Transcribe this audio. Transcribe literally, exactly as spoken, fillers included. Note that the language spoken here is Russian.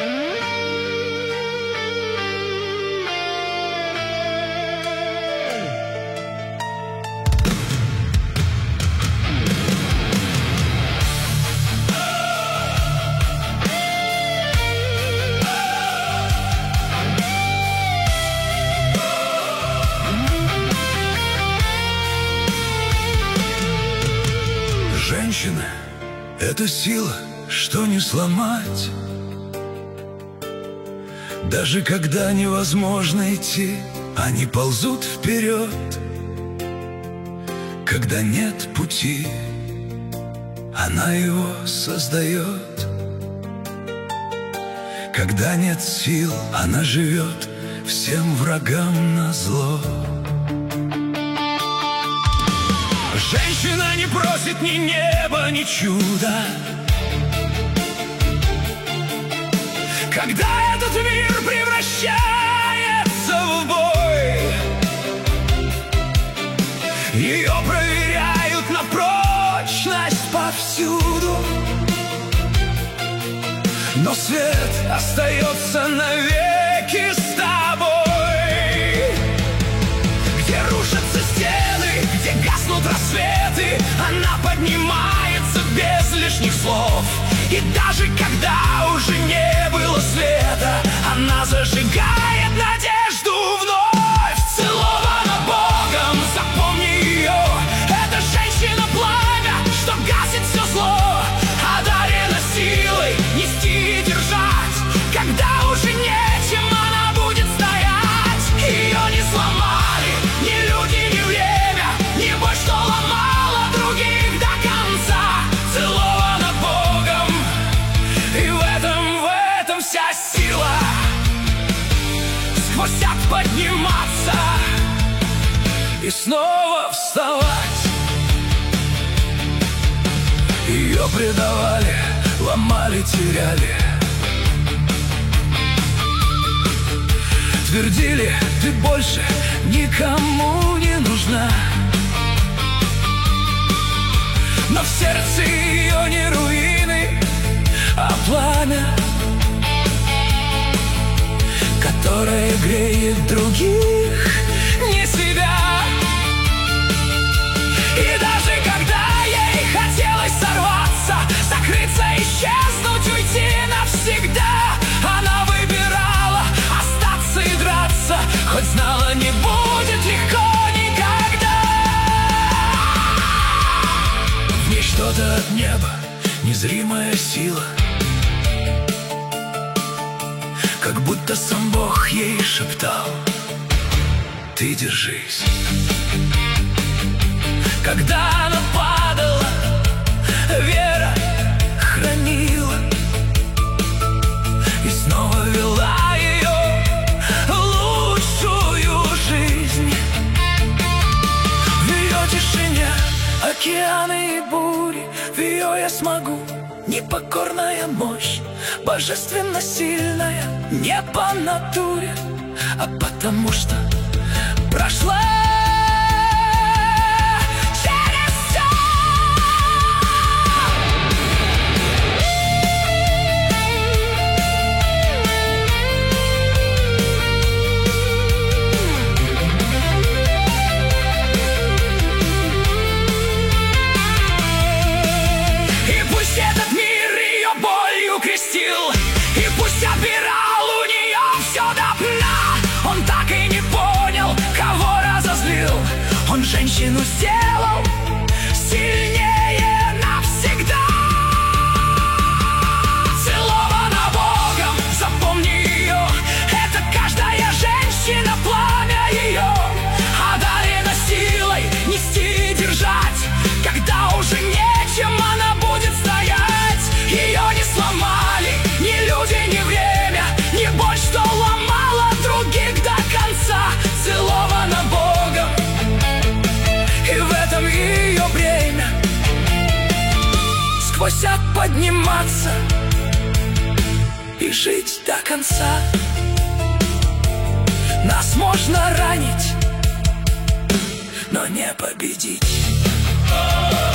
Женщина — это сила, что не сломать. Даже когда невозможно идти, они ползут вперед. Когда нет пути, она его создает. Когда нет сил, она живет всем врагам назло. Женщина не просит ни неба, ни чуда. Когда этот мир превращается в бой, ее проверяют на прочность повсюду. Но свет остается навеки с тобой. Где рушатся стены, где гаснут рассветы, она поднимается без лишних слов. И даже когда уже не было света, она зажигает надежду вновь. Целована Богом, запомни ее. Это женщина-пламя, что гасит все зло, одарена силой нести и держать. Когда уже нечем, она будет стоять. Ее не сломали ни люди, ни время, ни боль, что ломала других до конца. Целована Богом, и в этом, в этом вся сила. Сквозь ад подниматься и снова вставать. Ее предавали, ломали, теряли. Твердили, ты больше никому не нужна. Но в сердце ее не руины, а пламя, которое греет других, не себя. И даже когда ей хотелось сорваться, закрыться, исчезнуть, уйти навсегда, она выбирала остаться и драться, хоть знала, не будет легко никогда. В ней что-то от неба, незримая сила, как будто сам Бог ей шептал: ты держись. Когда она падала, вера хранила и снова вела ее лучшую жизнь. В ее тишине океаны и бури, в ее я смогу. Непокорная мощь, божественно сильная, не по натуре, а потому что прошла через все. И пусть этот мир ее болью крестил, и пусть отбирал у нее все до дна, он так и не понял, кого разозлил. Он женщину сделал сильнее навсегда. Целована Богом, запомни ее. Это каждая женщина, пламя ее, одарена силой нести и держать. Когда уже нечем, она будет стоять. Ее не сломали ни люди, ни время, ни боль, что ломала других до конца. Целована Богом, и в этом ее бремя. Сквозь ад подниматься и жить до конца. Нас можно ранить, но не победить.